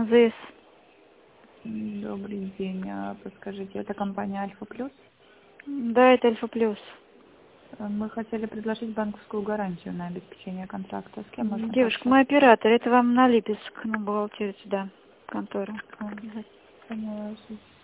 МЗС. Добрый день. Подскажите, это компания Альфа Плюс? Да, это Альфа Плюс. Мы хотели предложить банковскую гарантию на обеспечение контракта. С кем можно Девушка, мой пообщаться? оператор. Это вам на Липецк, на бухгалтерию сюда, в контору. Поняла.